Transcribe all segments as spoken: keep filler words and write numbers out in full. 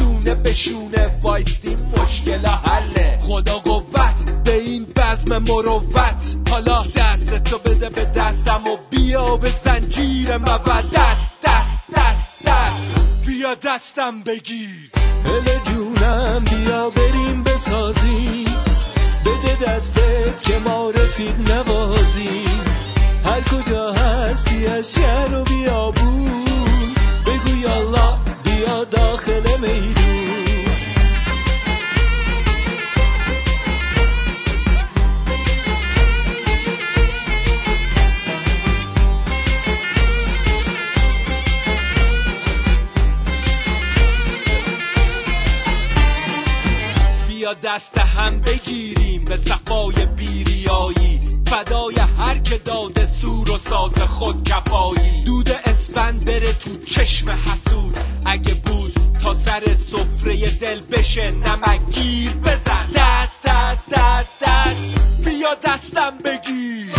شونه به شونه وایستیم مشکل حله. خدا قوت به این بزم مروت، حالا دست تو بده به دستم و بیا به زنجیر مودت. دست دست دست بیا دستم بگیر. هله جونم بیا بریم بسازی، بده دستت که ما رفیق نوازی. هر کجا هستی از شهر و بیابون، بگو یالله بیا داخل میدون. بیا دست هم بگیریم به صفای بیریایی، فدای هر که داده سور و ساز خود کفایی. دود اسفند بره تو چشم حسود، اگه بود تا سر سفره دل بشه نمکگیر بزن. دست دست دست دست بیا دستم بگیر.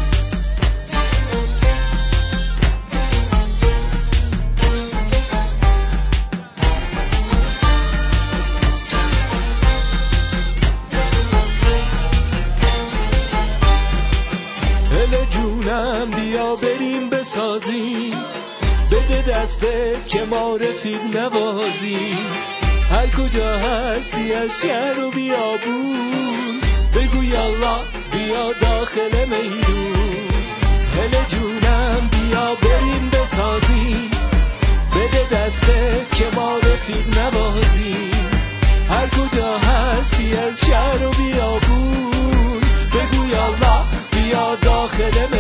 جونم بیا بریم بسازی، بده دستت که ما رفیق نوازی. هر کجا هستی از شهر و بیابون، بگو یالله بیا داخل میدون. هله جونم بیا بریم بسازی، بده دستت که ما رفیق نوازی. هر کجا هستی از شهر و بیابون، بگو یالله بیا داخل